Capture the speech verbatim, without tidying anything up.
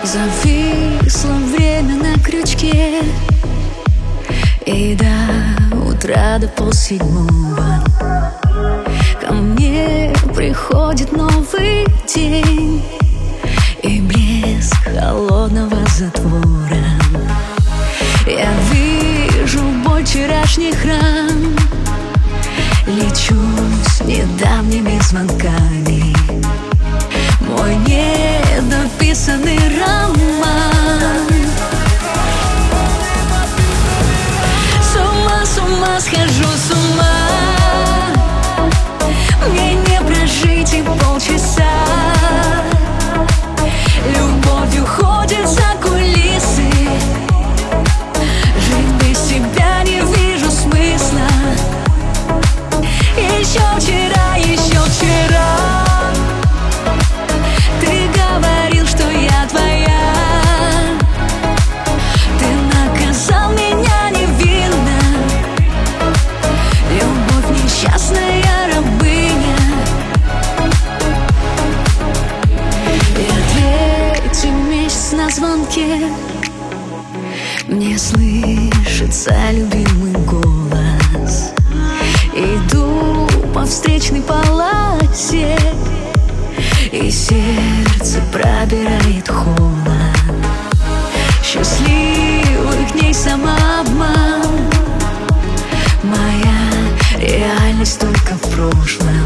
Зависло время на крючке, и до утра, до полседьмого ко мне приходит новый день и блеск холодного затвора. Я вижу боль вчерашних ран, лечу с недавними звонками. Мой недописанный роман. С ума, с ума схожу, с ума. Мне не прожить и полчаса. Любовь уходит за кулисы. Жить без тебя не вижу смысла. Еще вчера, еще вчера ты говорил, что я твоя. Ты наказал меня невинно. Любовь несчастная рабыня. И третий месяц на звонке мне слышится любимый голос. Иду по встречной полосе, и сердце пробирает холод. Счастливых дней самообман. Моя реальность только в прошлом.